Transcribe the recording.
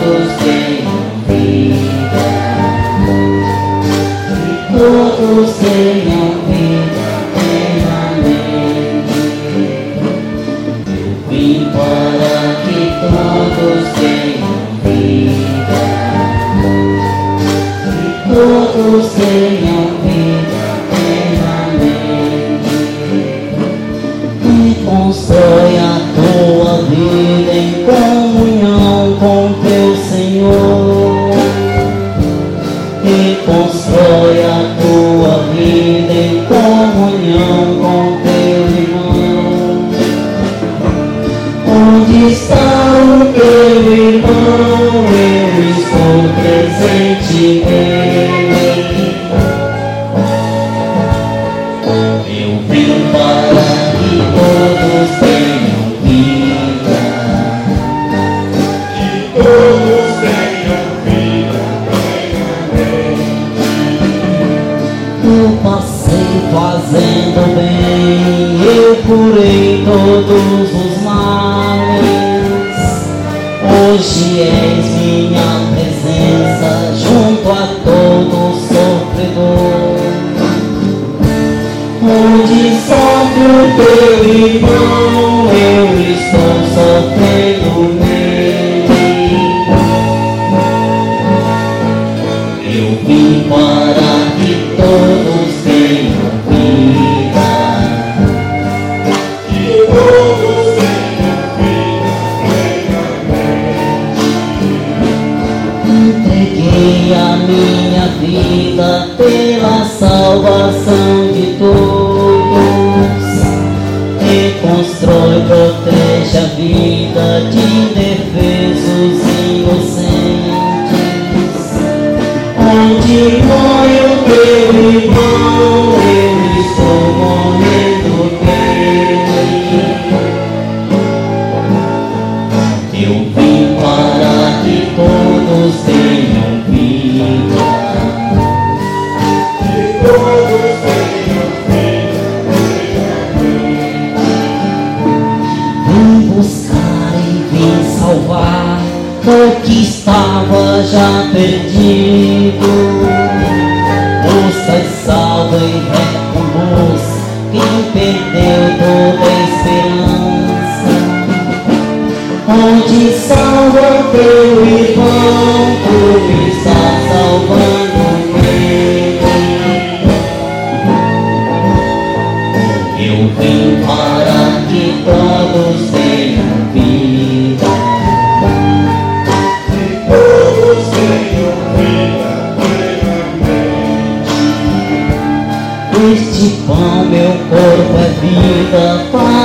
todos tenham vida, que todos tenham vida eternamente. Eu vim para que todos tenham vida, que todos tenham vida eternamente. E constrói a tua vida em comunhão com teu Senhor, e constrói a tua vida em comunhão com teu irmão. Onde está o teu irmão? Eu estou presente nele. Eu vim para que todos tenham vida, que todos tenham vida plenamente. Eu passei fazendo bem, eu curei todos os males. Hoje és minha presença junto a todo sofredor. Onde sofre o teu irmão, eu estou sofrendo nele. Eu vim para que todos tenham vida, que todos tenham vida plenamente. Entreguei a minha vida pela salvação de todos. Reconstrói, protege a vida de indefesos inocentes. Onde morre o teu irmão, eu estou morrendo nele. Eu vim para que todos tenham vida, que todos tenham vida. Vim buscar e vim salvar o que estava já perdido. Busca e salva e reconduz quem perdeu toda a esperança. Onde salva teu irmão, tu estás salvando nele. Eu vim para que todos tenham vida, que todos tenham vida plenamente. Este pão, meu corpo é vida.